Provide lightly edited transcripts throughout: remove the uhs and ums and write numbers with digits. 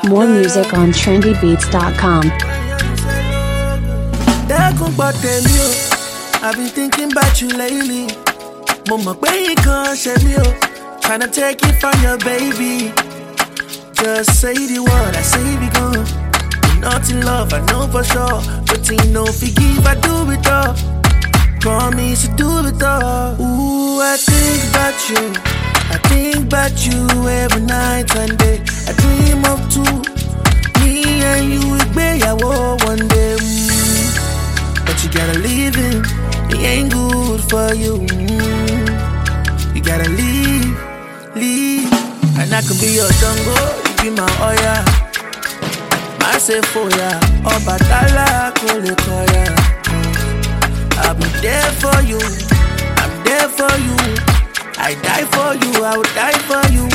More music on trendybeats.com. I've been thinking about you lately. Mama, you can't share me. Tryna take it from your baby. Just say the word, I say we go. Not in love, I know for sure. But you know, forgive, I do it all. Promise to do it all. Ooh, I think about you. I think about you every night and day. I dream of two. Me and you will be one day. But you gotta leave him. He ain't good for you. You gotta leave. And I can be your jungle. You be my oya. My Sephora. Obatala Kolekoya. I'll be there for you. I'm there for you. I die for you. I will die for you.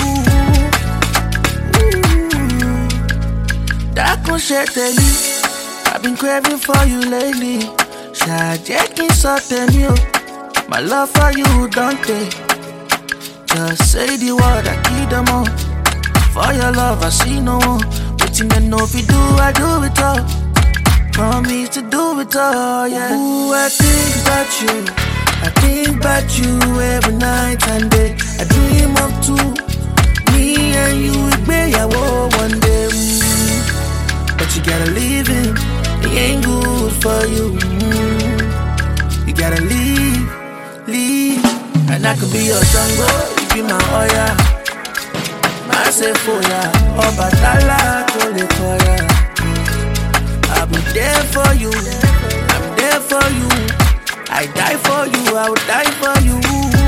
That can shit me. I've been craving for you lately. Shajaking something new. My love for you don't take. Just say the word, I keep them on. For your love, I see no one. Waiting to know if you do, I do it all. Promise to do it all, yeah. Ooh, I think about you. I think about you every night and day. I dream of two. Me and you will be one day. But you gotta leave him. He ain't good for you. You gotta leave. And I could be your jungle. You be my oya. My Sephora. Obatala Kolekoya. I'll be there for you. I'm there for you. I die for you. I will die for you.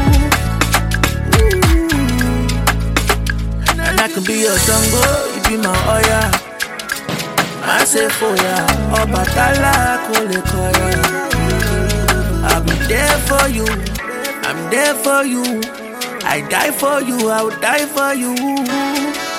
And I could be your jungle. You be my oya. My Sephora. Obatala Kolekoya. I'll be there for you. I'm there for you. I die for you. I will die for you.